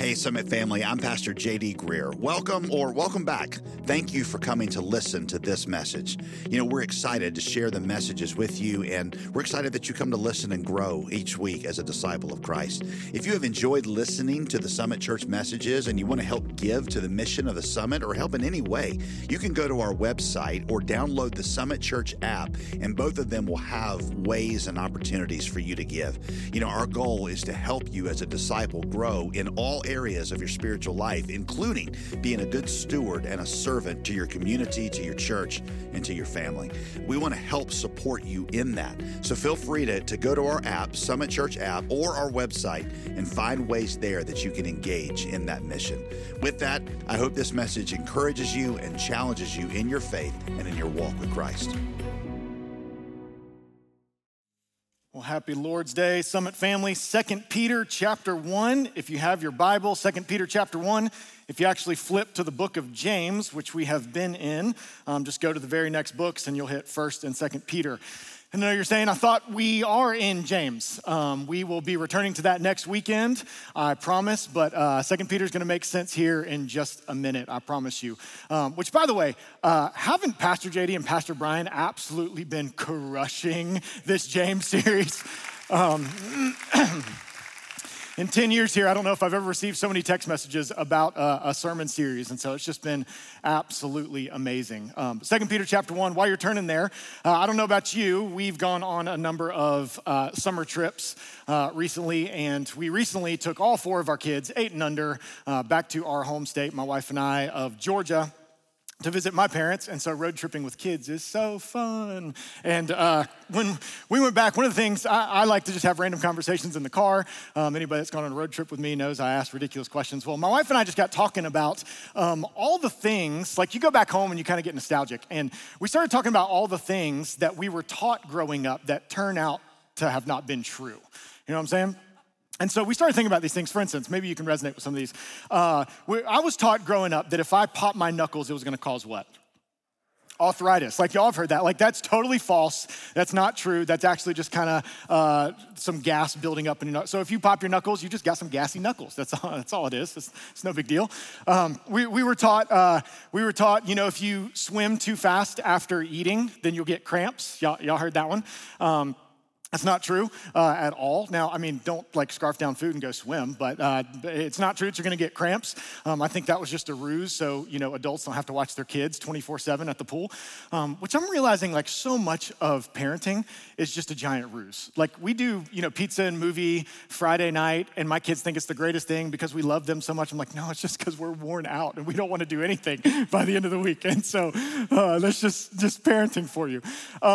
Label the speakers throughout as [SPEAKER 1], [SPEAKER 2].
[SPEAKER 1] Hey, Summit family, I'm Pastor J.D. Greer. Welcome back. Thank you for coming to listen to this message. You know, we're excited to share the messages with you, and we're excited that you come to listen and grow each week as a disciple of Christ. If you have enjoyed listening to the Summit Church messages and you want to help give to the mission of the Summit or help in any way, you can go to our website or download the Summit Church app, and both of them will have ways and opportunities for you to give. You know, our goal is to help you as a disciple grow in all areas of your spiritual life, including being a good steward and a servant to your community, to your church, and to your family. We want to help support you in that. So feel free to go to our app, Summit Church app, or our website and find ways there that you can engage in that mission. With that, I hope this message encourages you and challenges you in your faith and in your walk with Christ.
[SPEAKER 2] Well, happy Lord's Day, Summit family. 2 Peter chapter 1, if you have your Bible, 2 Peter chapter 1. If you actually flip to the book of James, which we have been in, just go to the very next books and you'll hit 1st and 2nd Peter. I know you're saying, I thought we are in James. We will be returning to that next weekend, I promise, but 2 Peter is going to make sense here in just a minute, I promise you. Which, by the way, haven't Pastor JD and Pastor Brian absolutely been crushing this James series? In 10 years here, I don't know if I've ever received so many text messages about a sermon series, and so it's just been absolutely amazing. 2 Peter chapter 1, while you're turning there, I don't know about you, we've gone on a number of summer trips recently, and we recently took all 4 of our kids, 8 and under, back to our home state, my wife and I, of Georgia, to visit my parents, and so road tripping with kids is so fun. And when we went back, one of the things, I like to just have random conversations in the car. Anybody that's gone on a road trip with me knows I ask ridiculous questions. Well, my wife and I just got talking about all the things, like you go back home and you kind of get nostalgic, and we started talking about all the things that we were taught growing up that turn out to have not been true. You know what I'm saying? And so we started thinking about these things. For instance, maybe you can resonate with some of these. I was taught growing up that if I popped my knuckles, it was gonna cause what? Arthritis. Like y'all have heard that. Like that's totally false. That's not true. That's actually just kind of some gas building up in your knuckles. So if you pop your knuckles, you just got some gassy knuckles. That's all it is. It's no big deal. We were taught, you know, if you swim too fast after eating, then you'll get cramps. Y'all heard that one. That's not true at all. Now, I mean, don't like scarf down food and go swim, but it's not true that you're gonna get cramps. I think that was just a ruse so, you know, adults don't have to watch their kids 24/7 at the pool, which I'm realizing like so much of parenting is just a giant ruse. Like we do, you know, pizza and movie Friday night, and my kids think it's the greatest thing because we love them so much. I'm like, no, it's just because we're worn out and we don't wanna do anything by the end of the week. And so that's just parenting for you.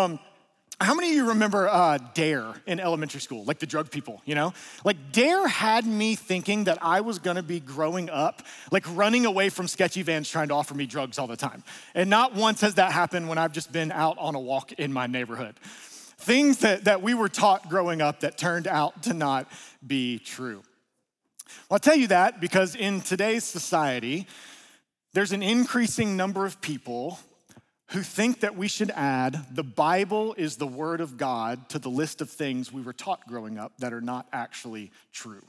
[SPEAKER 2] How many of you remember DARE in elementary school, like the drug people, you know? Like DARE had me thinking that I was gonna be growing up, like running away from sketchy vans trying to offer me drugs all the time. And not once has that happened when I've just been out on a walk in my neighborhood. Things that we were taught growing up that turned out to not be true. Well, I'll tell you that because in today's society, there's an increasing number of people who think that we should add the Bible is the word of God to the list of things we were taught growing up that are not actually true.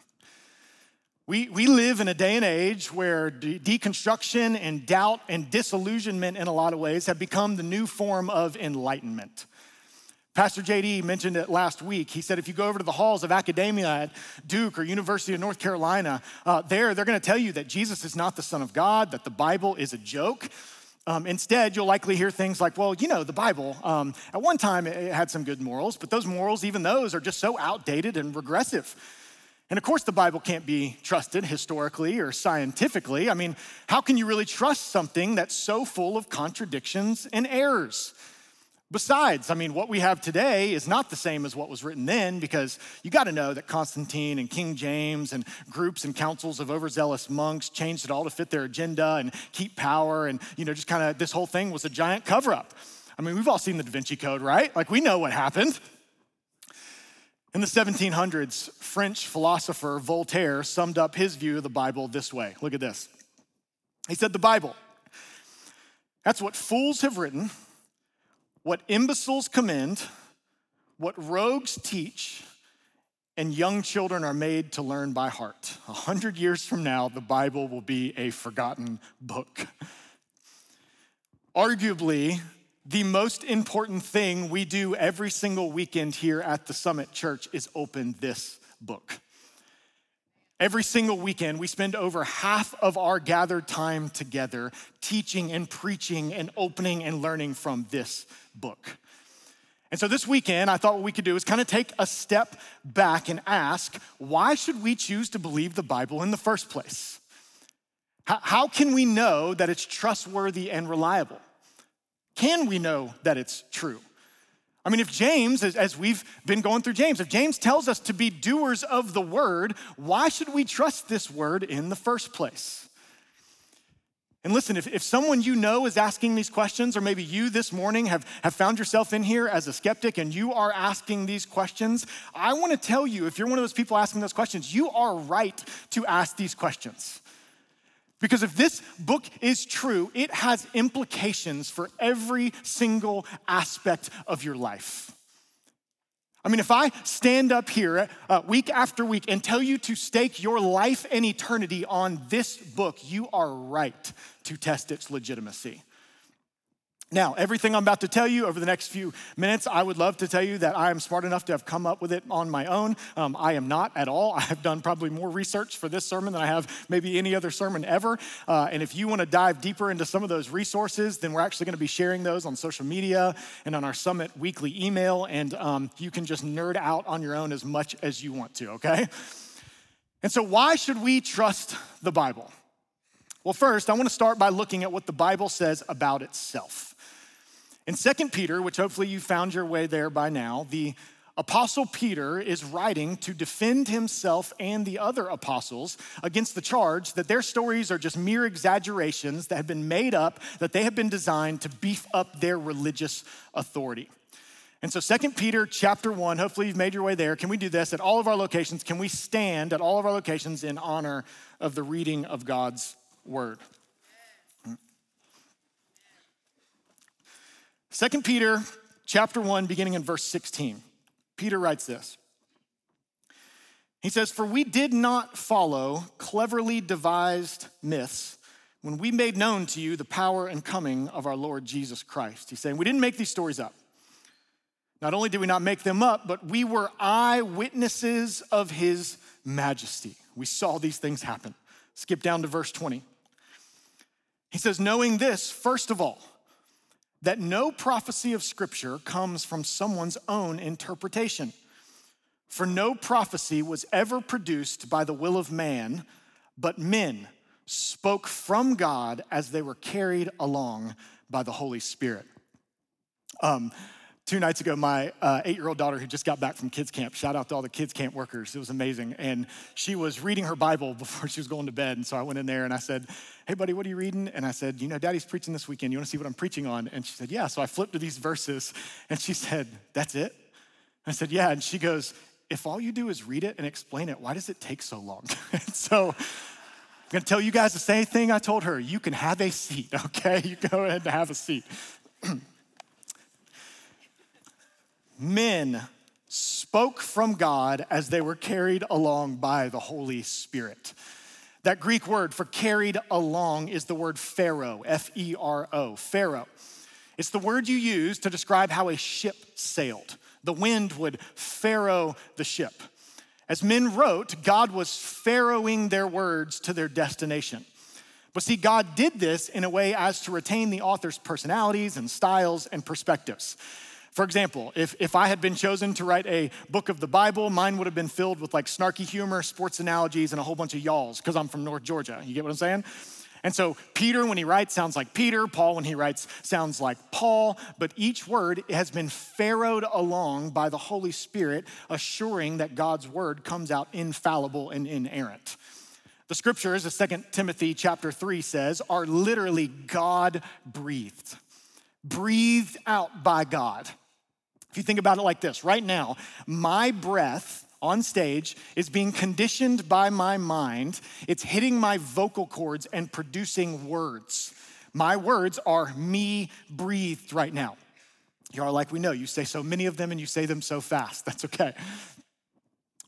[SPEAKER 2] We live in a day and age where deconstruction and doubt and disillusionment in a lot of ways have become the new form of enlightenment. Pastor JD mentioned it last week. He said if you go over to the halls of academia at Duke or University of North Carolina, they're gonna tell you that Jesus is not the Son of God, that the Bible is a joke. Instead, you'll likely hear things like, well, you know, the Bible, at one time it had some good morals, but those morals, even those, are just so outdated and regressive. And of course, the Bible can't be trusted historically or scientifically. I mean, how can you really trust something that's so full of contradictions and errors? Besides, I mean, what we have today is not the same as what was written then, because you got to know that Constantine and King James and groups and councils of overzealous monks changed it all to fit their agenda and keep power, and, you know, just kind of this whole thing was a giant cover-up. I mean, we've all seen the Da Vinci Code, right? Like, we know what happened. In the 1700s, French philosopher Voltaire summed up his view of the Bible this way. Look at this. He said, the Bible, that's what fools have written, what imbeciles commend, what rogues teach, and young children are made to learn by heart. 100 years from now, the Bible will be a forgotten book. Arguably, the most important thing we do every single weekend here at the Summit Church is open this book. Every single weekend, we spend over half of our gathered time together teaching and preaching and opening and learning from this book. And so this weekend, I thought what we could do is kind of take a step back and ask, why should we choose to believe the Bible in the first place? How can we know that it's trustworthy and reliable? Can we know that it's true? I mean, if James, as we've been going through James, if James tells us to be doers of the word, why should we trust this word in the first place? And listen, if someone you know is asking these questions, or maybe you this morning have found yourself in here as a skeptic and you are asking these questions, I want to tell you, if you're one of those people asking those questions, you are right to ask these questions. Because if this book is true, it has implications for every single aspect of your life. I mean, if I stand up here week after week and tell you to stake your life and eternity on this book, you are right to test its legitimacy. Now, everything I'm about to tell you over the next few minutes, I would love to tell you that I am smart enough to have come up with it on my own. I am not at all. I have done probably more research for this sermon than I have maybe any other sermon ever. And if you want to dive deeper into some of those resources, then we're actually going to be sharing those on social media and on our Summit weekly email. And you can just nerd out on your own as much as you want to, okay? And so why should we trust the Bible? Well, first, I want to start by looking at what the Bible says about itself. In 2 Peter, which hopefully you found your way there by now, the Apostle Peter is writing to defend himself and the other apostles against the charge that their stories are just mere exaggerations that have been made up, that they have been designed to beef up their religious authority. And so 2 Peter chapter 1, hopefully you've made your way there. Can we do this at all of our locations? Can we stand at all of our locations in honor of the reading of God's word? 2 Peter chapter 1, beginning in verse 16, Peter writes this. He says, "For we did not follow cleverly devised myths when we made known to you the power and coming of our Lord Jesus Christ." He's saying we didn't make these stories up. Not only did we not make them up, but we were eyewitnesses of his majesty. We saw these things happen. Skip down to verse 20. He says, "Knowing this, first of all, that no prophecy of Scripture comes from someone's own interpretation. For no prophecy was ever produced by the will of man, but men spoke from God as they were carried along by the Holy Spirit." 2 nights ago, my 8-year-old daughter who just got back from kids camp, shout out to all the kids camp workers, it was amazing. And she was reading her Bible before she was going to bed. And so I went in there and I said, "Hey buddy, what are you reading?" And I said, "You know, Daddy's preaching this weekend. You wanna see what I'm preaching on?" And she said, "Yeah." So I flipped to these verses and she said, "That's it?" I said, "Yeah." And she goes, "If all you do is read it and explain it, why does it take so long?" And so I'm gonna tell you guys the same thing I told her. You can have a seat, okay? You go ahead and have a seat. Men spoke from God as they were carried along by the Holy Spirit. That Greek word for carried along is the word phero, F-E-R-O, phero. It's the word you use to describe how a ship sailed. The wind would furrow the ship. As men wrote, God was furrowing their words to their destination. But see, God did this in a way as to retain the author's personalities and styles and perspectives. For example, if I had been chosen to write a book of the Bible, mine would have been filled with like snarky humor, sports analogies, and a whole bunch of y'alls, because I'm from North Georgia. You get what I'm saying? And so Peter, when he writes, sounds like Peter. Paul, when he writes, sounds like Paul. But each word has been furrowed along by the Holy Spirit, assuring that God's word comes out infallible and inerrant. The scriptures, as 2 Timothy chapter 3 says, are literally God-breathed, breathed out by God. If you think about it like this, right now, my breath on stage is being conditioned by my mind. It's hitting my vocal cords and producing words. My words are me breathed right now. You are like, we know, you say so many of them and you say them so fast. That's okay.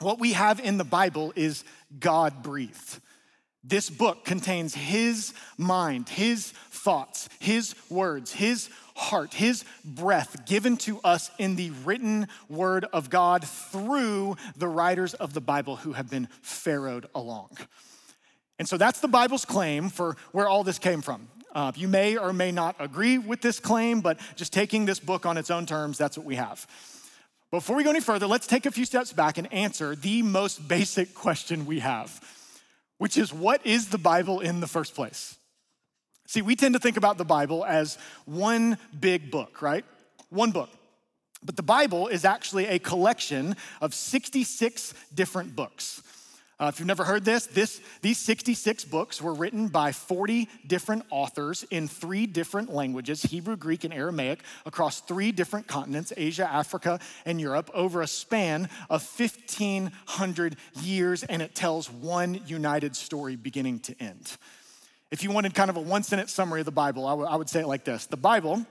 [SPEAKER 2] What we have in the Bible is God-breathed. This book contains his mind, his thoughts, his words, his heart, his breath given to us in the written word of God through the writers of the Bible who have been pharaohed along. And so that's the Bible's claim for where all this came from. You may or may not agree with this claim, but just taking this book on its own terms, that's what we have. Before we go any further, let's take a few steps back and answer the most basic question we have, which is, what is the Bible in the first place? See, we tend to think about the Bible as one big book, right? One book. But the Bible is actually a collection of 66 different books. If you've never heard these 66 books were written by 40 different authors in 3 different languages, Hebrew, Greek, and Aramaic, across 3 different continents, Asia, Africa, and Europe, over a span of 1,500 years, and it tells one united story beginning to end. If you wanted kind of a one-sentence summary of the Bible, I would say it like this. The Bible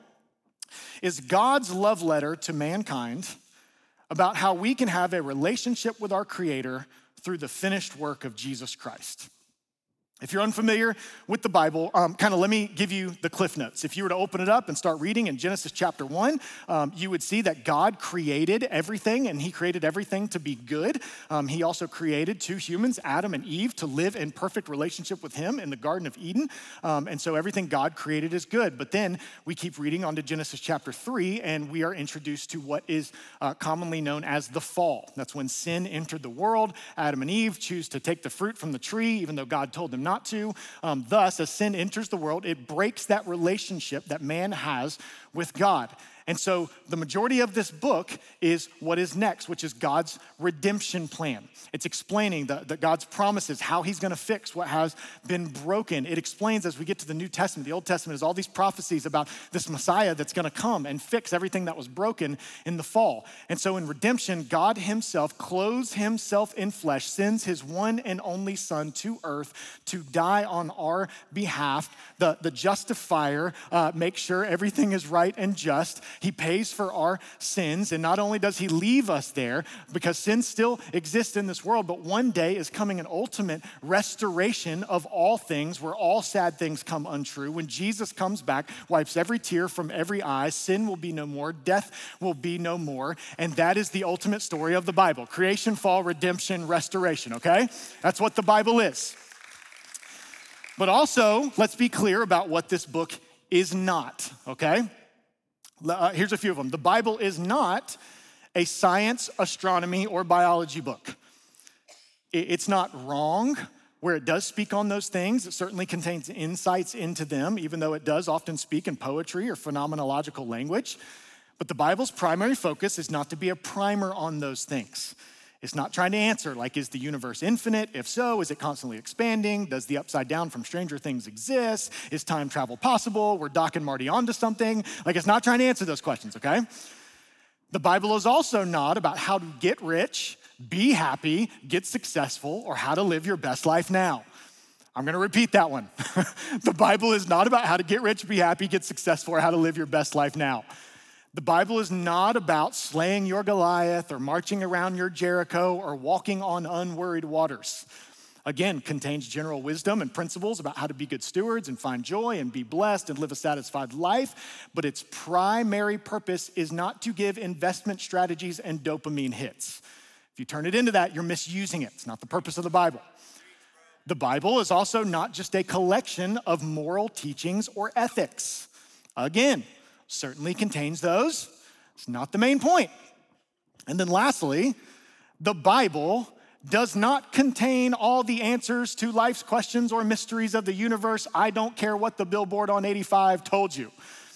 [SPEAKER 2] is God's love letter to mankind about how we can have a relationship with our Creator through the finished work of Jesus Christ. If you're unfamiliar with the Bible, let me give you the Cliff Notes. If you were to open it up and start reading in Genesis chapter 1, you would see that God created everything, and he created everything to be good. He also created 2 humans, Adam and Eve, to live in perfect relationship with him in the Garden of Eden. And so everything God created is good. But then we keep reading on to Genesis chapter 3, and we are introduced to what is commonly known as the fall. That's when sin entered the world. Adam and Eve choose to take the fruit from the tree, even though God told them not to. Thus, as sin enters the world, it breaks that relationship that man has with God. And so the majority of this book is what is next, which is God's redemption plan. It's explaining the God's promises, how he's gonna fix what has been broken. It explains as we get to the New Testament, the Old Testament is all these prophecies about this Messiah that's gonna come and fix everything that was broken in the fall. And so in redemption, God himself clothes himself in flesh, sends his one and only son to earth to die on our behalf. The justifier makes sure everything is right and just. He pays for our sins, and not only does he leave us there, because sin still exists in this world, but one day is coming an ultimate restoration of all things, where all sad things come untrue. When Jesus comes back, wipes every tear from every eye, sin will be no more, death will be no more, and that is the ultimate story of the Bible. Creation, fall, redemption, restoration, okay? That's what the Bible is. But also, let's be clear about what this book is not, okay? Here's a few of them. The Bible is not a science, astronomy, or biology book. It's not wrong where it does speak on those things. It certainly contains insights into them, even though it does often speak in poetry or phenomenological language. But the Bible's primary focus is not to be a primer on those things. It's not trying to answer, like, is the universe infinite? If so, is it constantly expanding? Does the upside down from Stranger Things exist? Is time travel possible? We're Doc and Marty onto something. Like, it's not trying to answer those questions, okay? The Bible is also not about how to get rich, be happy, get successful, or how to live your best life now. I'm gonna repeat that one. The Bible is not about how to get rich, be happy, get successful, or how to live your best life now. The Bible is not about slaying your Goliath or marching around your Jericho or walking on unworried waters. Again, contains general wisdom and principles about how to be good stewards and find joy and be blessed and live a satisfied life, but its primary purpose is not to give investment strategies and dopamine hits. If you turn it into that, you're misusing it. It's not the purpose of the Bible. The Bible is also not just a collection of moral teachings or ethics. Again, certainly contains those. It's not the main point. And then lastly, the Bible does not contain all the answers to life's questions or mysteries of the universe. I don't care what the billboard on 85 told you.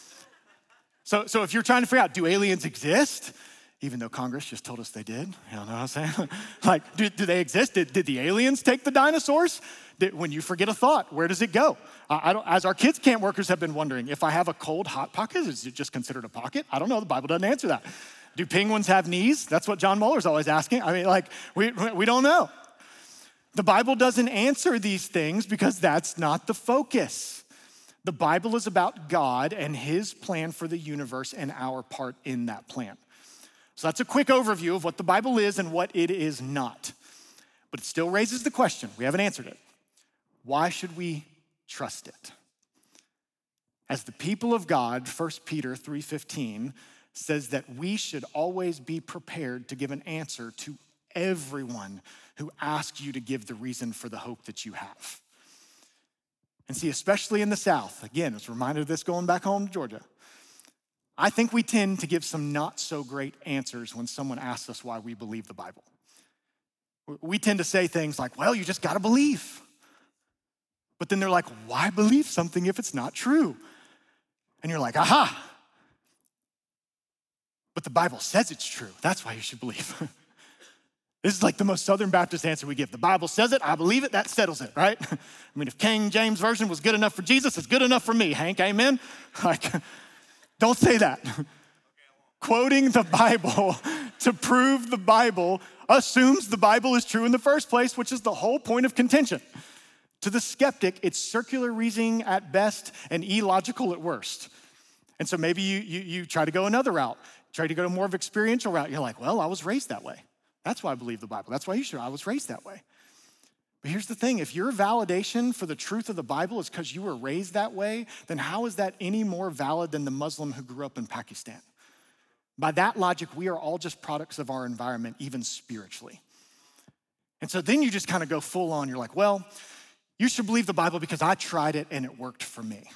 [SPEAKER 2] So if you're trying to figure out, do aliens exist? Even though Congress just told us they did. You know what I'm saying? Like, do they exist? Did the aliens take the dinosaurs? When you forget a thought, where does it go? As our kids' camp workers have been wondering, if I have a cold, hot pocket, is it just considered a pocket? I don't know, the Bible doesn't answer that. Do penguins have knees? That's what John Muller's always asking. I mean, like, we don't know. The Bible doesn't answer these things because that's not the focus. The Bible is about God and his plan for the universe and our part in that plan. So that's a quick overview of what the Bible is and what it is not. But it still raises the question, we haven't answered it. Why should we trust it? As the people of God, 1 Peter 3:15 says that we should always be prepared to give an answer to everyone who asks you to give the reason for the hope that you have. And see, especially in the South, again, it's a reminder of this going back home to Georgia, I think we tend to give some not so great answers when someone asks us why we believe the Bible. We tend to say things like, well, you just gotta believe. But then they're like, why believe something if it's not true? And you're like, aha. But the Bible says it's true. That's why you should believe. This is like the most Southern Baptist answer we give. The Bible says it, I believe it, that settles it, right? I mean, if King James Version was good enough for Jesus, it's good enough for me, Hank, amen? Like, don't say that. Quoting the Bible to prove the Bible assumes the Bible is true in the first place, which is the whole point of contention. To the skeptic, it's circular reasoning at best and illogical at worst. And so maybe you try to go another route, try to go to more of an experiential route. You're like, well, I was raised that way. That's why I believe the Bible. That's why you should. I was raised that way. But here's the thing. If your validation for the truth of the Bible is because you were raised that way, then how is that any more valid than the Muslim who grew up in Pakistan? By that logic, we are all just products of our environment, even spiritually. And so then you just kind of go full on. You're like, well, you should believe the Bible because I tried it and it worked for me.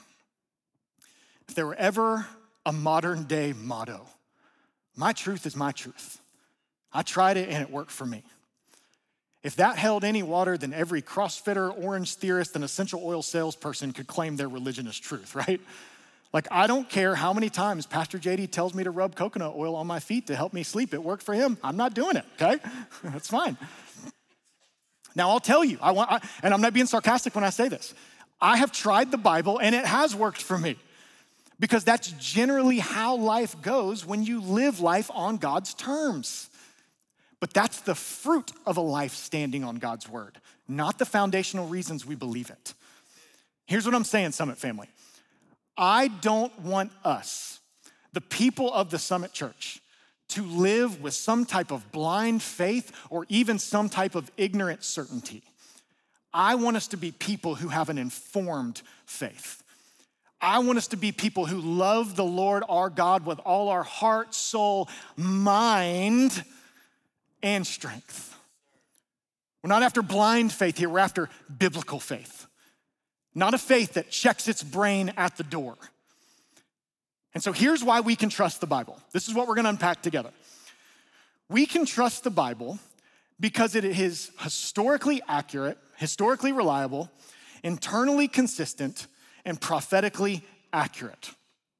[SPEAKER 2] If there were ever a modern day motto, my truth is my truth. I tried it and it worked for me. If that held any water, then every CrossFitter, orange theorist, and essential oil salesperson could claim their religion as truth, right? Like, I don't care how many times Pastor JD tells me to rub coconut oil on my feet to help me sleep. It worked for him. I'm not doing it, okay? That's fine. Now, I'll tell you, and I'm not being sarcastic when I say this, I have tried the Bible and it has worked for me because that's generally how life goes when you live life on God's terms. But that's the fruit of a life standing on God's word, not the foundational reasons we believe it. Here's what I'm saying, Summit family. I don't want us, the people of the Summit Church, to live with some type of blind faith or even some type of ignorant certainty. I want us to be people who have an informed faith. I want us to be people who love the Lord our God with all our heart, soul, mind, and strength. We're not after blind faith here, we're after biblical faith. Not a faith that checks its brain at the door. And so here's why we can trust the Bible. This is what we're gonna unpack together. We can trust the Bible because it is historically accurate, historically reliable, internally consistent, and prophetically accurate.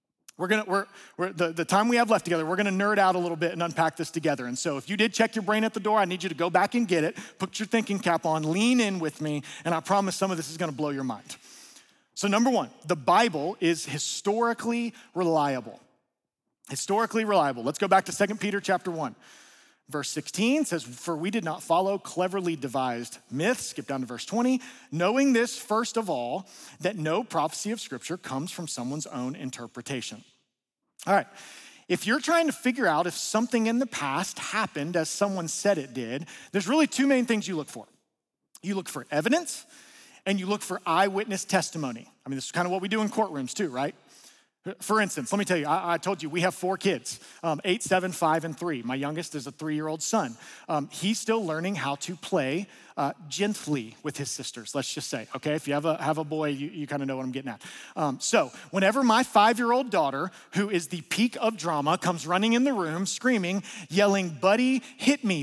[SPEAKER 2] The time we have left together, we're gonna nerd out a little bit and unpack this together. And so if you did check your brain at the door, I need you to go back and get it, put your thinking cap on, lean in with me, and I promise some of this is gonna blow your mind. So number one, the Bible is historically reliable. Historically reliable. Let's go back to 2 Peter chapter 1. Verse 16 says, for we did not follow cleverly devised myths, skip down to verse 20, knowing this first of all, that no prophecy of scripture comes from someone's own interpretation. All right, if you're trying to figure out if something in the past happened as someone said it did, there's really two main things you look for. You look for evidence and you look for eyewitness testimony. I mean, this is kind of what we do in courtrooms too, right? For instance, let me tell you, I told you we have 4 kids, 8, 7, 5, and 3. My youngest is a 3-year-old son. He's still learning how to play gently with his sisters, let's just say, okay? If you have a boy, you kind of know what I'm getting at. So whenever my 5-year-old daughter, who is the peak of drama, comes running in the room, screaming, yelling, buddy, hit me,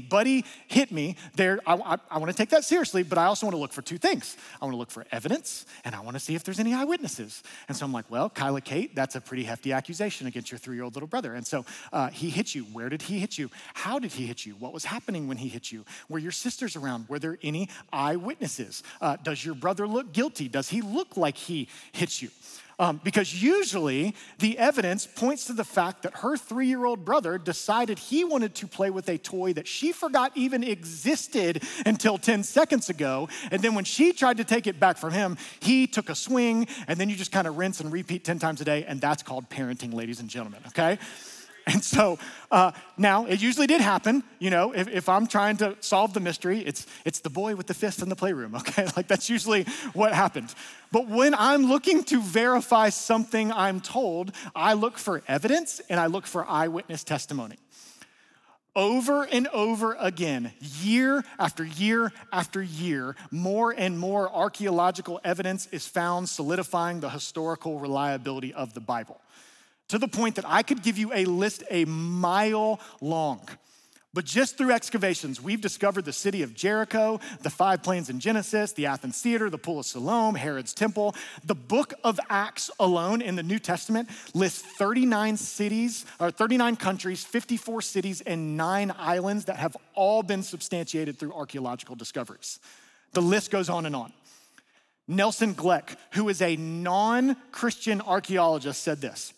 [SPEAKER 2] I wanna take that seriously, but I also wanna look for 2 things. I wanna look for evidence, and I wanna see if there's any eyewitnesses. And so I'm like, well, Kyla Kate, that's a pretty hefty accusation against your 3-year-old little brother. And so he hit you. Where did he hit you? How did he hit you? What was happening when he hit you? Were your sisters around? Were there any eyewitnesses? Does your brother look guilty? Does he look like he hit you? Because usually the evidence points to the fact that her 3-year-old brother decided he wanted to play with a toy that she forgot even existed until 10 seconds ago. And then when she tried to take it back from him, he took a swing, and then you just kind of rinse and repeat 10 times a day. And that's called parenting, ladies and gentlemen, okay? And so now it usually did happen, you know, if I'm trying to solve the mystery, it's the boy with the fist in the playroom, okay? Like that's usually what happened. But when I'm looking to verify something I'm told, I look for evidence and I look for eyewitness testimony. Over and over again, year after year after year, more and more archaeological evidence is found solidifying the historical reliability of the Bible, to the point that I could give you a list a mile long. But just through excavations, we've discovered the city of Jericho, the 5 plains in Genesis, the Athens Theater, the Pool of Siloam, Herod's Temple. The book of Acts alone in the New Testament lists 39 cities, or 39 countries, 54 cities, and 9 islands that have all been substantiated through archaeological discoveries. The list goes on and on. Nelson Gleck, who is a non-Christian archaeologist, said this.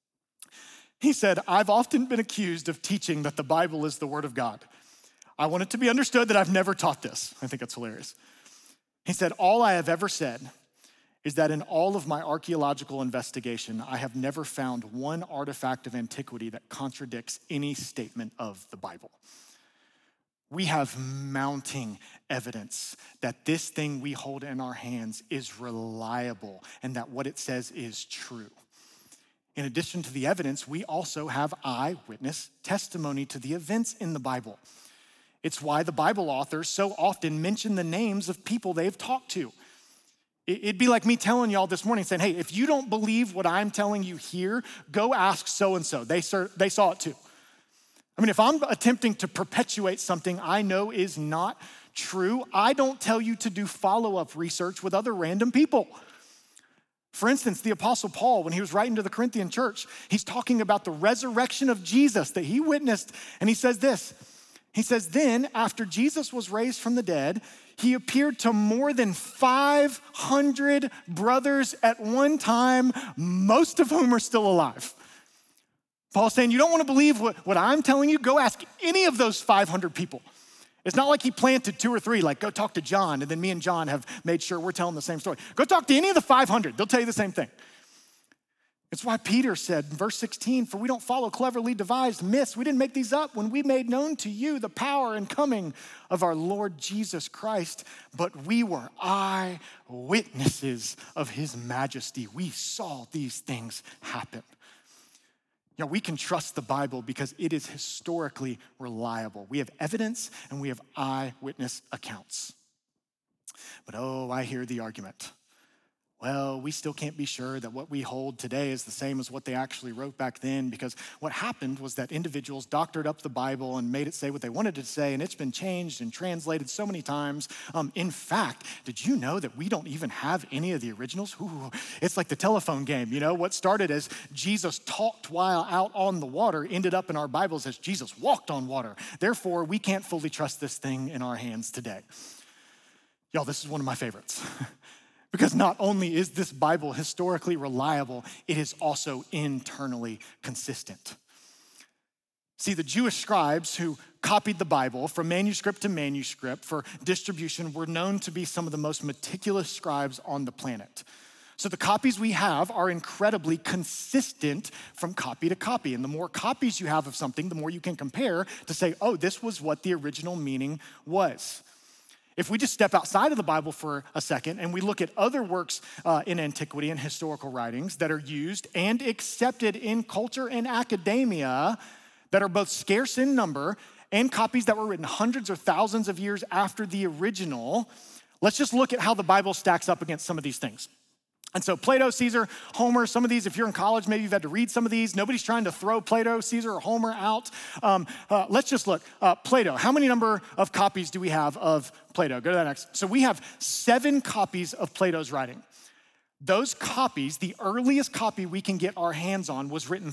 [SPEAKER 2] He said, I've often been accused of teaching that the Bible is the Word of God. I want it to be understood that I've never taught this. I think that's hilarious. He said, all I have ever said is that in all of my archaeological investigation, I have never found one artifact of antiquity that contradicts any statement of the Bible. We have mounting evidence that this thing we hold in our hands is reliable and that what it says is true. In addition to the evidence, we also have eyewitness testimony to the events in the Bible. It's why the Bible authors so often mention the names of people they've talked to. It'd be like me telling y'all this morning saying, hey, if you don't believe what I'm telling you here, go ask so-and-so. They saw it too. I mean, if I'm attempting to perpetuate something I know is not true, I don't tell you to do follow-up research with other random people. For instance, the Apostle Paul, when he was writing to the Corinthian church, he's talking about the resurrection of Jesus that he witnessed, and he says this. He says, then, after Jesus was raised from the dead, he appeared to more than 500 brothers at one time, most of whom are still alive. Paul's saying, you don't want to believe what I'm telling you? Go ask any of those 500 people. It's not like he planted 2 or 3, like go talk to John, and then me and John have made sure we're telling the same story. Go talk to any of the 500. They'll tell you the same thing. It's why Peter said in verse 16, for we don't follow cleverly devised myths. We didn't make these up when we made known to you the power and coming of our Lord Jesus Christ, but we were eyewitnesses of his majesty. We saw these things happen. You know, we can trust the Bible because it is historically reliable. We have evidence and we have eyewitness accounts. But I hear the argument. Well, we still can't be sure that what we hold today is the same as what they actually wrote back then, because what happened was that individuals doctored up the Bible and made it say what they wanted it to say, and it's been changed and translated so many times. In fact, did you know that we don't even have any of the originals? Ooh, it's like the telephone game, you know? What started as Jesus talked while out on the water ended up in our Bibles as Jesus walked on water. Therefore, we can't fully trust this thing in our hands today. Y'all, this is one of my favorites. Because not only is this Bible historically reliable, it is also internally consistent. See, the Jewish scribes who copied the Bible from manuscript to manuscript for distribution were known to be some of the most meticulous scribes on the planet. So the copies we have are incredibly consistent from copy to copy. And the more copies you have of something, the more you can compare to say, oh, this was what the original meaning was. If we just step outside of the Bible for a second and we look at other works in antiquity and historical writings that are used and accepted in culture and academia that are both scarce in number and copies that were written hundreds or thousands of years after the original, let's just look at how the Bible stacks up against some of these things. And so Plato, Caesar, Homer, some of these, if you're in college, maybe you've had to read some of these. Nobody's trying to throw Plato, Caesar, or Homer out. Let's just look. Plato, how many number of copies do we have of Plato? Go to that next. So we have 7 copies of Plato's writing. Those copies, the earliest copy we can get our hands on was written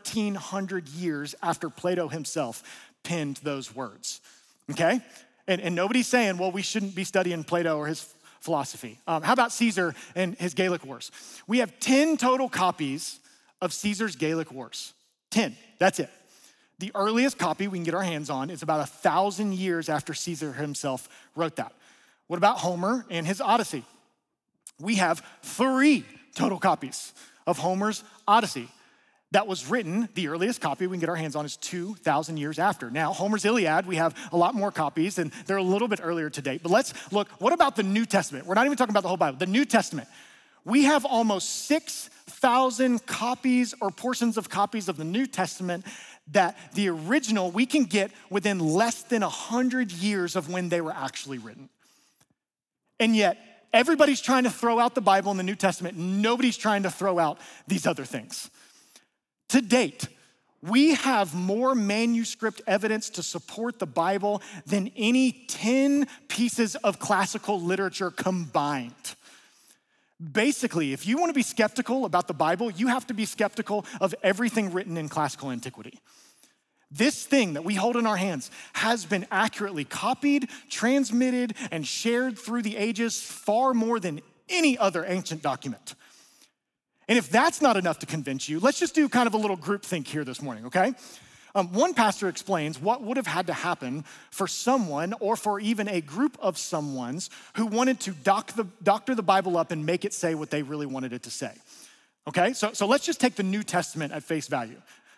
[SPEAKER 2] 1,300 years after Plato himself penned those words, okay? And nobody's saying, well, we shouldn't be studying Plato or his philosophy. How about Caesar and his Gallic Wars? We have 10 total copies of Caesar's Gallic Wars. 10, that's it. The earliest copy we can get our hands on is about 1,000 years after Caesar himself wrote that. What about Homer and his Odyssey? We have 3 total copies of Homer's Odyssey. that was written, the earliest copy we can get our hands on is 2,000 years after. Now, Homer's Iliad, we have a lot more copies, and they're a little bit earlier to date. But let's look, what about the New Testament? We're not even talking about the whole Bible. The New Testament. We have almost 6,000 copies or portions of copies of the New Testament that the original we can get within less than 100 years of when they were actually written. And yet, everybody's trying to throw out the Bible and the New Testament. Nobody's trying to throw out these other things. To date, we have more manuscript evidence to support the Bible than any 10 pieces of classical literature combined. Basically, if you want to be skeptical about the Bible, you have to be skeptical of everything written in classical antiquity. This thing that we hold in our hands has been accurately copied, transmitted, and shared through the ages far more than any other ancient document. And if that's not enough to convince you, let's just do kind of a little group think here this morning, okay? One pastor explains what would have had to happen for someone or for even a group of someones who wanted to doctor the Bible up and make it say what they really wanted it to say, okay? So let's just take the New Testament at face value.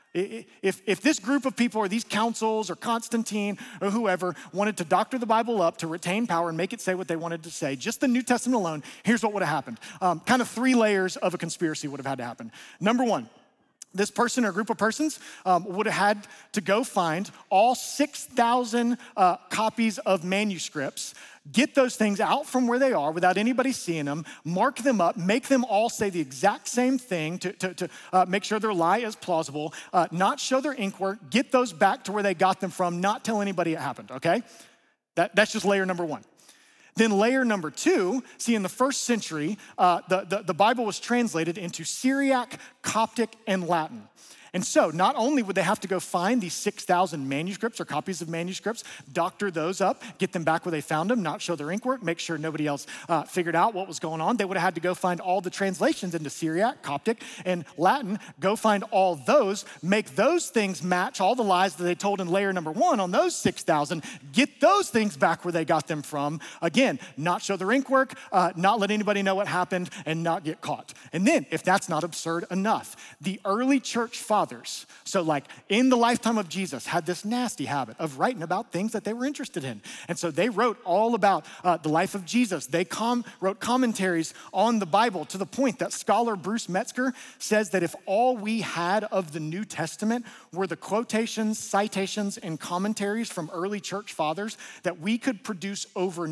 [SPEAKER 2] If this group of people or these councils or Constantine or whoever wanted to doctor the Bible up to retain power and make it say what they wanted to say, just the New Testament alone, here's what would have happened. Kind of 3 layers of a conspiracy would have had to happen. Number 1, this person or group of persons would have had to go find all 6,000 copies of manuscripts, get those things out from where they are without anybody seeing them, mark them up, make them all say the exact same thing to make sure their lie is plausible, not show their ink work, get those back to where they got them from, not tell anybody it happened, okay? That's just layer number 1. Then layer number 2, see in the first century, the Bible was translated into Syriac, Coptic, and Latin. And so not only would they have to go find these 6,000 manuscripts or copies of manuscripts, doctor those up, get them back where they found them, not show their ink work, make sure nobody else figured out what was going on. They would have had to go find all the translations into Syriac, Coptic, and Latin, go find all those, make those things match all the lies that they told in layer number 1 on those 6,000, get those things back where they got them from. Again, not show their ink work, not let anybody know what happened, and not get caught. And then, if that's not absurd enough, the early church fathers, so like in the lifetime of Jesus, had this nasty habit of writing about things that they were interested in. And so they wrote all about the life of Jesus. They wrote commentaries on the Bible to the point that scholar Bruce Metzger says that if all we had of the New Testament were the quotations, citations, and commentaries from early church fathers, that we could produce over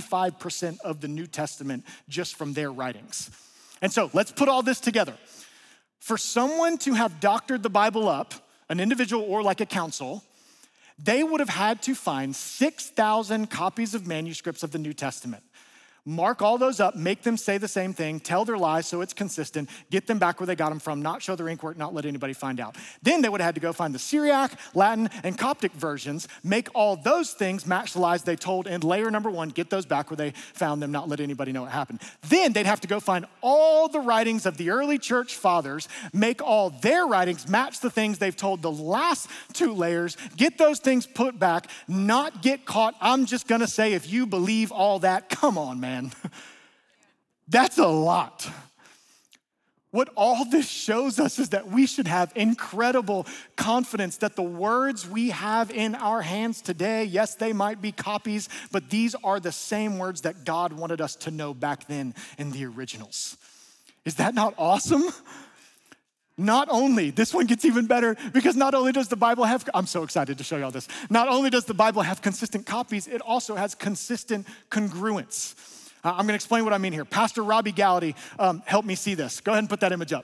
[SPEAKER 2] 95% of the New Testament just from their writings. And so let's put all this together. For someone to have doctored the Bible up, an individual or like a council, they would have had to find 6,000 copies of manuscripts of the New Testament. Mark all those up, make them say the same thing, tell their lies so it's consistent, get them back where they got them from, not show their ink work, not let anybody find out. Then they would have had to go find the Syriac, Latin, and Coptic versions, make all those things match the lies they told in layer number 1, get those back where they found them, not let anybody know what happened. Then they'd have to go find all the writings of the early church fathers, make all their writings match the things they've told the last 2 layers, get those things put back, not get caught. I'm just gonna say, if you believe all that, come on, man. That's a lot. What all this shows us is that we should have incredible confidence that the words we have in our hands today, yes, they might be copies, but these are the same words that God wanted us to know back then in the originals. Is that not awesome? Not only, this one gets even better because not only does the Bible have, I'm so excited to show y'all this. Not only does the Bible have consistent copies, it also has consistent congruence. I'm gonna explain what I mean here. Pastor Robbie Gallaty helped me see this. Go ahead and put that image up.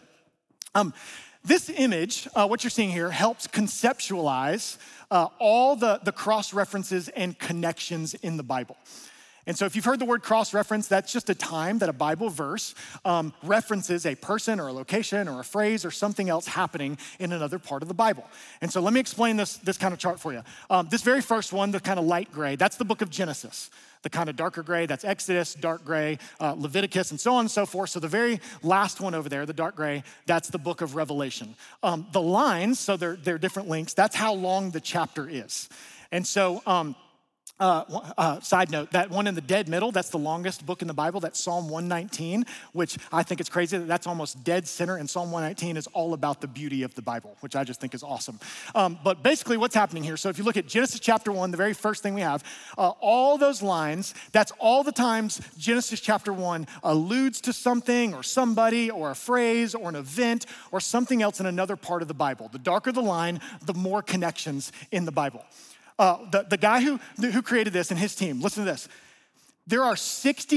[SPEAKER 2] This image, what you're seeing here, helps conceptualize all the cross references and connections in the Bible. And so if you've heard the word cross-reference, that's just a time that a Bible verse references a person or a location or a phrase or something else happening in another part of the Bible. And so let me explain this kind of chart for you. This very first one, the kind of light gray, that's the book of Genesis. The kind of darker gray, that's Exodus, dark gray, Leviticus, and so on and so forth. So the very last one over there, the dark gray, that's the book of Revelation. The lines, so they're different lengths, that's how long the chapter is. And so Side note, that one in the dead middle, that's the longest book in the Bible. That's Psalm 119, which I think it's crazy that that's almost dead center. And Psalm 119 is all about the beauty of the Bible, which I just think is awesome. But basically what's happening here, so if you look at Genesis chapter 1, the very first thing we have, all those lines, that's all the times Genesis chapter 1 alludes to something or somebody or a phrase or an event or something else in another part of the Bible. The darker the line, the more connections in the Bible. The guy who created this and his team, listen to this. There are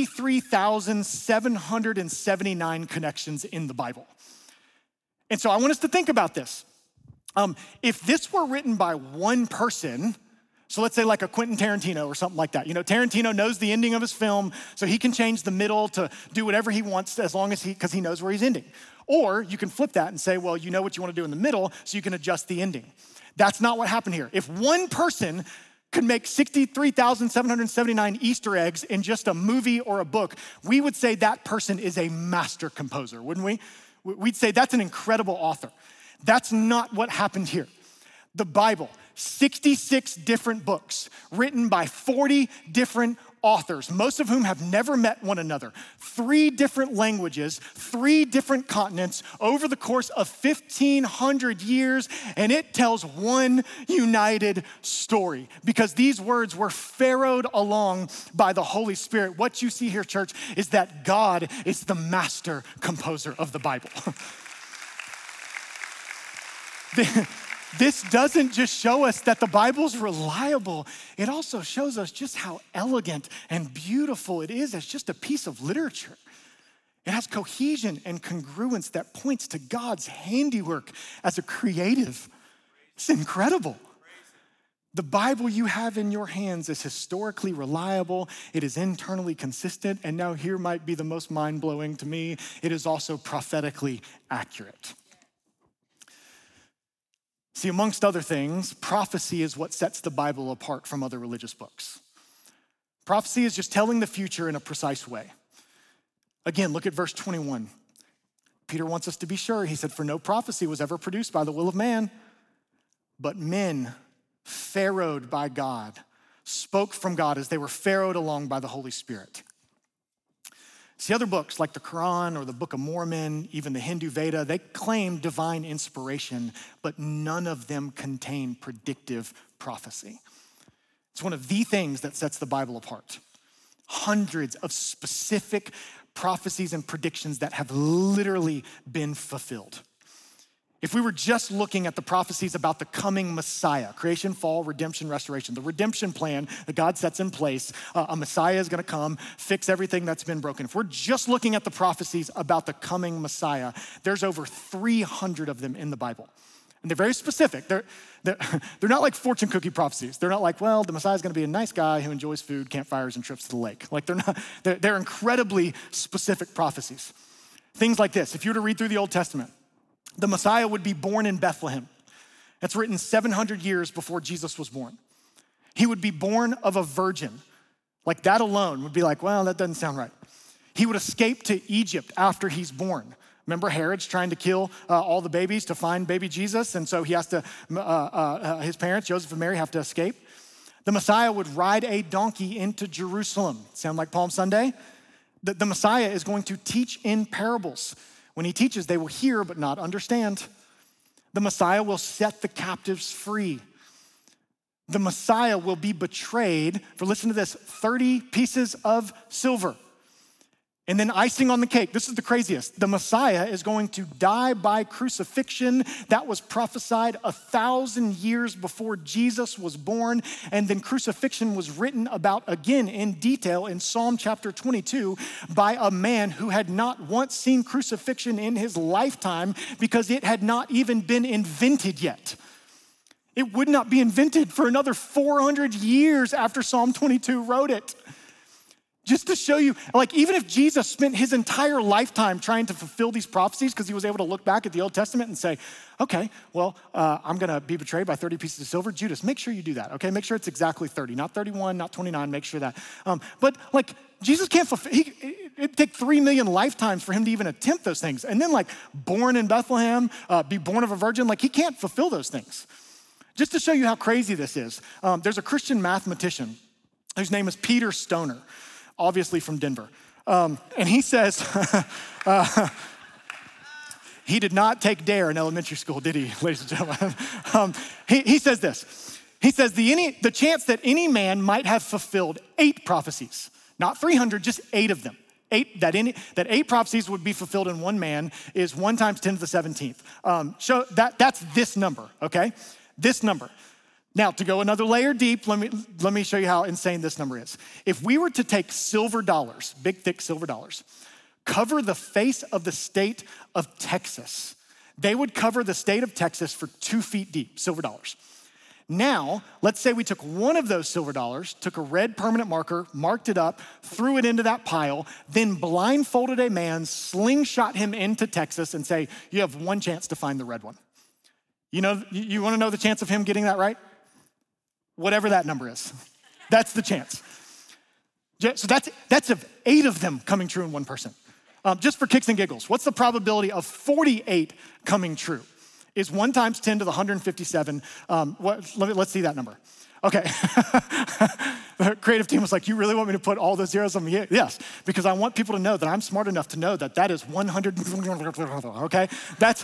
[SPEAKER 2] 63,779 connections in the Bible. And so I want us to think about this. If this were written by one person, so let's say like a Quentin Tarantino or something like that. You know, Tarantino knows the ending of his film, so he can change the middle to do whatever he wants as long as because he knows where he's ending. Or you can flip that and say, well, you know what you want to do in the middle, so you can adjust the ending. That's not what happened here. If one person could make 63,779 Easter eggs in just a movie or a book, we would say that person is a master composer, wouldn't we? We'd say that's an incredible author. That's not what happened here. The Bible, 66 different books written by 40 different authors, most of whom have never met one another, 3 different languages, 3 different continents over the course of 1,500 years, and it tells one united story because these words were pharaohed along by the Holy Spirit. What you see here, church, is that God is the master composer of the Bible. This doesn't just show us that the Bible's reliable, it also shows us just how elegant and beautiful it is as just a piece of literature. It has cohesion and congruence that points to God's handiwork as a creative. It's incredible. The Bible you have in your hands is historically reliable, it is internally consistent, and now here might be the most mind-blowing to me, it is also prophetically accurate. See, amongst other things, prophecy is what sets the Bible apart from other religious books. Prophecy is just telling the future in a precise way. Again, look at verse 21. Peter wants us to be sure. He said, for no prophecy was ever produced by the will of man, but men, pharaohed by God, spoke from God as they were pharaohed along by the Holy Spirit. See, other books like the Quran or the Book of Mormon, even the Hindu Veda, they claim divine inspiration, but none of them contain predictive prophecy. It's one of the things that sets the Bible apart. Hundreds of specific prophecies and predictions that have literally been fulfilled. If we were just looking at the prophecies about the coming Messiah, creation, fall, redemption, restoration, the redemption plan that God sets in place, a Messiah is gonna come, fix everything that's been broken. If we're just looking at the prophecies about the coming Messiah, there's over 300 of them in the Bible. And they're very specific. They're not like fortune cookie prophecies. They're not like, well, the Messiah is gonna be a nice guy who enjoys food, campfires, and trips to the lake. Like they're incredibly specific prophecies. Things like this, if you were to read through the Old Testament, the Messiah would be born in Bethlehem. That's written 700 years before Jesus was born. He would be born of a virgin. Like that alone would be like, well, that doesn't sound right. He would escape to Egypt after he's born. Remember Herod's trying to kill all the babies to find baby Jesus, and so he has to, his parents, Joseph and Mary, have to escape. The Messiah would ride a donkey into Jerusalem. Sound like Palm Sunday? The Messiah is going to teach in parables. When he teaches, they will hear but not understand. The Messiah will set the captives free. The Messiah will be betrayed for, listen to this, 30 pieces of silver. And then icing on the cake, this is the craziest. The Messiah is going to die by crucifixion. That was prophesied 1,000 years before Jesus was born. And then crucifixion was written about again in detail in Psalm chapter 22 by a man who had not once seen crucifixion in his lifetime because it had not even been invented yet. It would not be invented for another 400 years after Psalm 22 wrote it. Just to show you, like even if Jesus spent his entire lifetime trying to fulfill these prophecies because he was able to look back at the Old Testament and say, okay, well, I'm gonna be betrayed by 30 pieces of silver. Judas, make sure you do that, okay? Make sure it's exactly 30, not 31, not 29, make sure that. But like Jesus can't fulfill, it'd take 3 million lifetimes for him to even attempt those things. And then like born in Bethlehem, be born of a virgin, like he can't fulfill those things. Just to show you how crazy this is, there's a Christian mathematician whose name is Peter Stoner, obviously from Denver. And he says, he did not take DARE in elementary school, did he, ladies and gentlemen? He says this. He says, the chance that any man might have fulfilled 8 prophecies, not 300, just 8 of them. 8, that 8 prophecies would be fulfilled in one man is 1 times 10 to the 17th. That's this number, okay? This number. Now, to go another layer deep, let me show you how insane this number is. If we were to take silver dollars, big, thick silver dollars, cover the face of the state of Texas, they would cover the state of Texas for 2 feet deep, silver dollars. Now, let's say we took one of those silver dollars, took a red permanent marker, marked it up, threw it into that pile, then blindfolded a man, slingshot him into Texas and say, you have 1 chance to find the red one. You want to know the chance of him getting that right? Whatever that number is, that's the chance. So that's of 8 of them coming true in one person. Just for kicks and giggles, what's the probability of 48 coming true? Is 1 times 10 to the 157. Let's see that number. Okay. The creative team was like, you really want me to put all those zeros on me? Yes, because I want people to know that I'm smart enough to know that is 100, okay? That's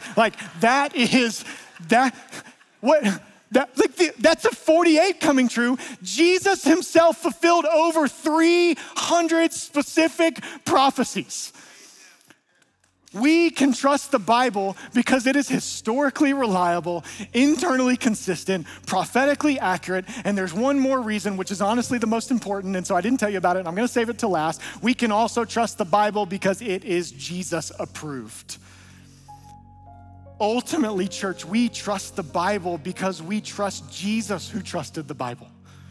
[SPEAKER 2] a 48 coming true. Jesus himself fulfilled over 300 specific prophecies. We can trust the Bible because it is historically reliable, internally consistent, prophetically accurate, and there's one more reason, which is honestly the most important, and so I didn't tell you about it, and I'm gonna save it to last. We can also trust the Bible because it is Jesus approved. Ultimately, church, we trust the Bible because we trust Jesus who trusted the Bible.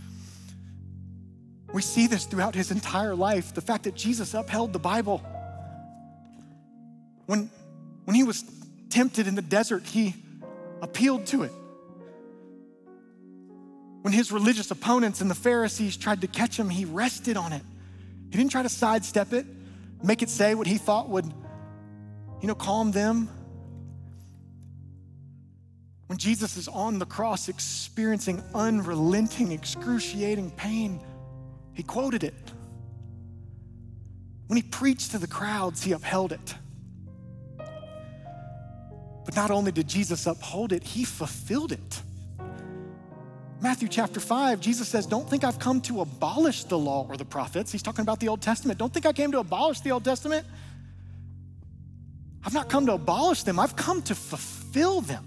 [SPEAKER 2] We see this throughout his entire life, the fact that Jesus upheld the Bible. When he was tempted in the desert, he appealed to it. When his religious opponents and the Pharisees tried to catch him, he rested on it. He didn't try to sidestep it, make it say what he thought would, calm them. When Jesus is on the cross experiencing unrelenting, excruciating pain, he quoted it. When he preached to the crowds, he upheld it. But not only did Jesus uphold it, he fulfilled it. Matthew chapter 5, Jesus says, don't think I've come to abolish the law or the prophets. He's talking about the Old Testament. Don't think I came to abolish the Old Testament. I've not come to abolish them. I've come to fulfill them.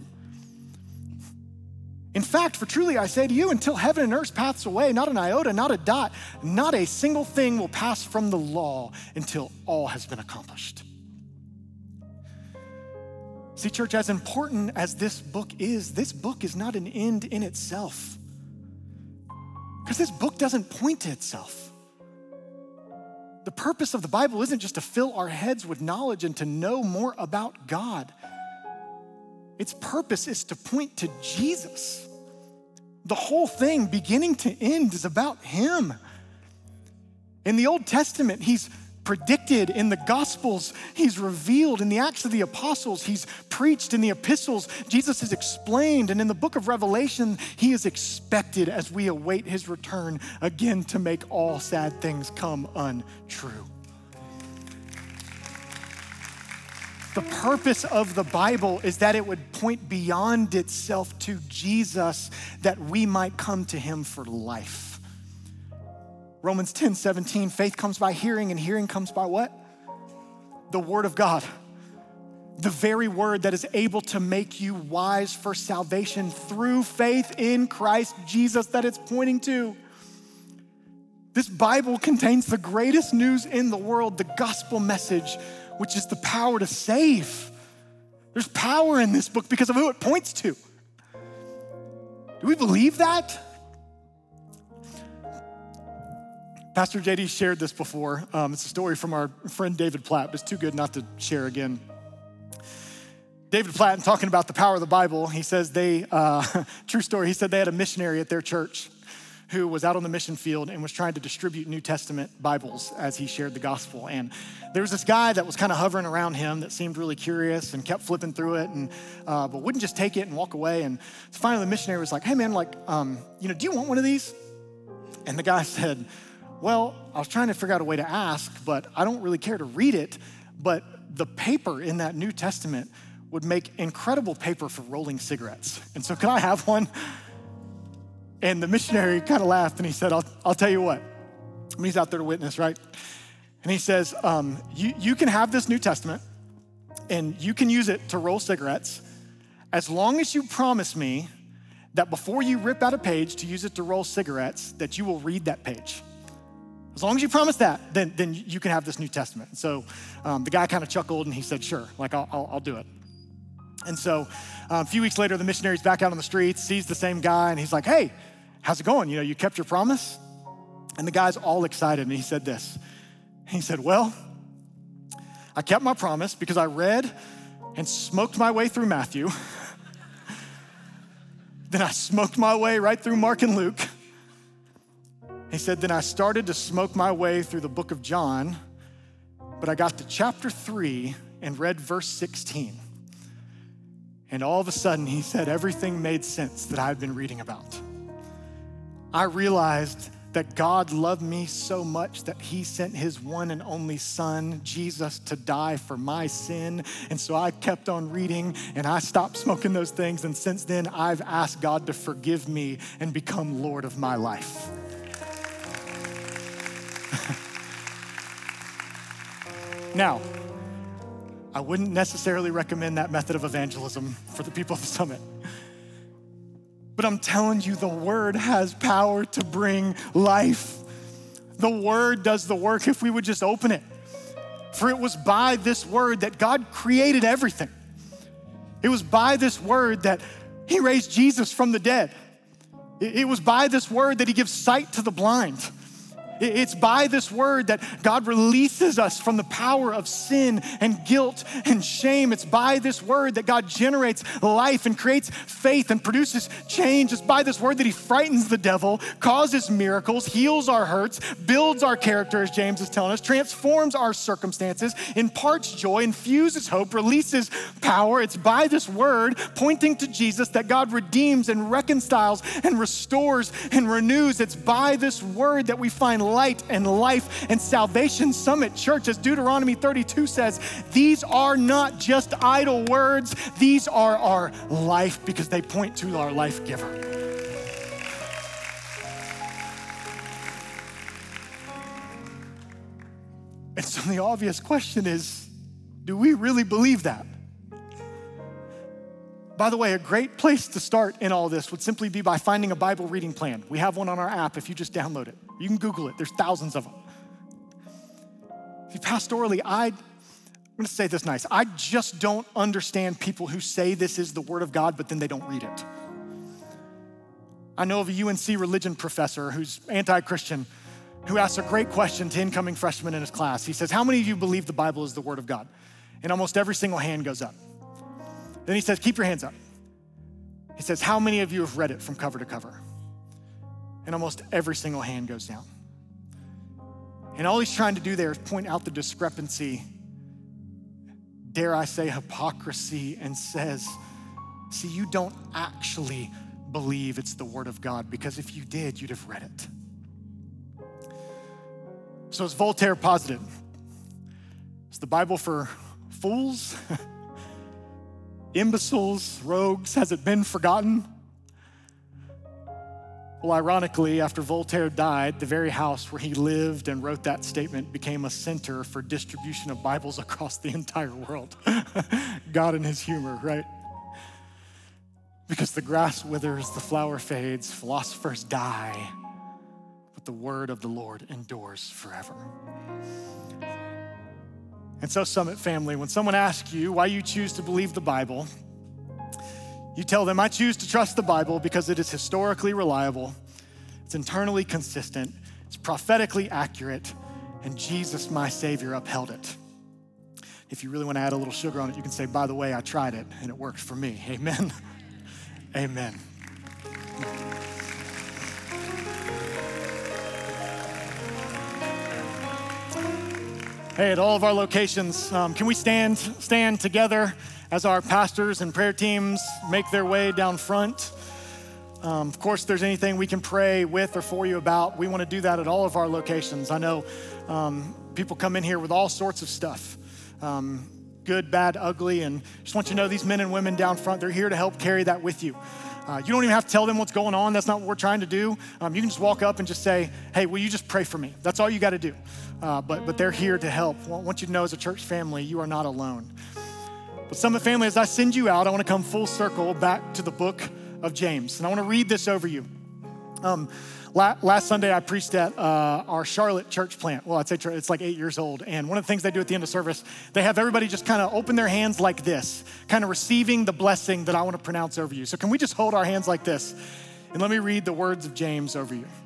[SPEAKER 2] In fact, for truly I say to you, until heaven and earth pass away, not an iota, not a dot, not a single thing will pass from the law until all has been accomplished. See, church, as important as this book is not an end in itself. Because this book doesn't point to itself. The purpose of the Bible isn't just to fill our heads with knowledge and to know more about God. Its purpose is to point to Jesus. The whole thing, beginning to end, is about him. In the Old Testament, he's predicted. In the Gospels, he's revealed. In the Acts of the Apostles, he's preached. In the epistles, Jesus is explained. And in the book of Revelation, he is expected as we await his return again to make all sad things come untrue. The purpose of the Bible is that it would point beyond itself to Jesus, that we might come to him for life. Romans 10:17, faith comes by hearing, and hearing comes by what? The word of God. The very word that is able to make you wise for salvation through faith in Christ Jesus that it's pointing to. This Bible contains the greatest news in the world, the gospel message, which is the power to save. There's power in this book because of who it points to. Do we believe that? Pastor JD shared this before. It's a story from our friend David Platt, but it's too good not to share again. David Platt, talking about the power of the Bible, he says true story, he said they had a missionary at their church who was out on the mission field and was trying to distribute New Testament Bibles as he shared the gospel. And there was this guy that was kind of hovering around him that seemed really curious and kept flipping through it, and but wouldn't just take it and walk away. And finally the missionary was like, hey man, do you want one of these? And the guy said, Well, I was trying to figure out a way to ask, but I don't really care to read it. But the paper in that New Testament would make incredible paper for rolling cigarettes. And so could I have one? And the missionary kind of laughed and he said, I'll tell you what. I mean, he's out there to witness, right? And he says, you can have this New Testament and you can use it to roll cigarettes as long as you promise me that before you rip out a page to use it to roll cigarettes, that you will read that page. As long as you promise that, then you can have this New Testament. And so the guy kind of chuckled and he said, sure, like I'll do it. And so a few weeks later, the missionary's back out on the streets, sees the same guy, and he's like, hey, how's it going? You know, you kept your promise? And the guy's all excited, and he said this. He said, well, I kept my promise because I read and smoked my way through Matthew. Then I smoked my way right through Mark and Luke. He said, then I started to smoke my way through the book of John, but I got to chapter 3 and read verse 16. And all of a sudden, he said, everything made sense that I had been reading about. I realized that God loved me so much that he sent his one and only son, Jesus, to die for my sin. And so I kept on reading and I stopped smoking those things. And since then, I've asked God to forgive me and become Lord of my life. Now, I wouldn't necessarily recommend that method of evangelism for the people of the summit. But I'm telling you, the word has power to bring life. The word does the work if we would just open it. For it was by this word that God created everything. It was by this word that he raised Jesus from the dead. It was by this word that he gives sight to the blind. It's by this word that God releases us from the power of sin and guilt and shame. It's by this word that God generates life and creates faith and produces change. It's by this word that he frightens the devil, causes miracles, heals our hurts, builds our character, as James is telling us, transforms our circumstances, imparts joy, infuses hope, releases power. It's by this word pointing to Jesus that God redeems and reconciles and restores and renews. It's by this word that we find light and life and salvation. Summit Church, as Deuteronomy 32 says, these are not just idle words, these are our life because they point to our life giver. And so the obvious question is, do we really believe that? By the way, a great place to start in all this would simply be by finding a Bible reading plan. We have one on our app if you just download it. You can Google it. There's thousands of them. See, pastorally, I'm gonna say this nice. I just don't understand people who say this is the word of God, but then they don't read it. I know of a UNC religion professor who's anti-Christian who asks a great question to incoming freshmen in his class. He says, how many of you believe the Bible is the word of God? And almost every single hand goes up. Then he says, keep your hands up. He says, how many of you have read it from cover to cover? And almost every single hand goes down. And all he's trying to do there is point out the discrepancy, dare I say hypocrisy, and says, see, you don't actually believe it's the word of God, because if you did, you'd have read it. So is Voltaire posited? Is the Bible for fools? Imbeciles, rogues, has it been forgotten? Well, ironically, after Voltaire died, the very house where he lived and wrote that statement became a center for distribution of Bibles across the entire world. God and his humor, right? Because the grass withers, the flower fades, philosophers die, but the word of the Lord endures forever. And so, Summit family, when someone asks you why you choose to believe the Bible, you tell them, I choose to trust the Bible because it is historically reliable, it's internally consistent, it's prophetically accurate, and Jesus, my Savior, upheld it. If you really want to add a little sugar on it, you can say, by the way, I tried it and it worked for me. Amen. Amen. Hey, at all of our locations, can we stand together as our pastors and prayer teams make their way down front? Of course, if there's anything we can pray with or for you about, we want to do that at all of our locations. I know people come in here with all sorts of stuff, good, bad, ugly, and just want you to know these men and women down front, they're here to help carry that with you. You don't even have to tell them what's going on. That's not what we're trying to do. You can just walk up and just say, hey, will you just pray for me? That's all you got to do. But they're here to help. I want you to know as a church family, you are not alone. But Summit family, as I send you out, I want to come full circle back to the book of James. And I want to read this over you. Last Sunday, I preached at our Charlotte church plant. Well, I'd say it's like 8 years old. And one of the things they do at the end of service, they have everybody just kind of open their hands like this, kind of receiving the blessing that I want to pronounce over you. So can we just hold our hands like this? And let me read the words of James over you.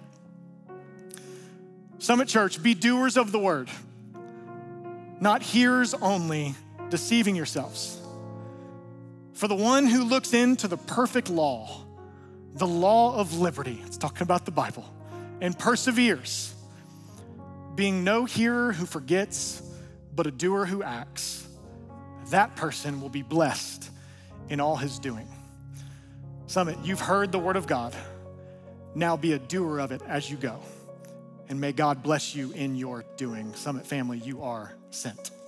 [SPEAKER 2] Summit Church, be doers of the word, not hearers only, deceiving yourselves. For the one who looks into the perfect law, the law of liberty, it's talking about the Bible, and perseveres, being no hearer who forgets, but a doer who acts, that person will be blessed in all his doing. Summit, you've heard the word of God. Now be a doer of it as you go. And may God bless you in your doing. Summit family, you are sent.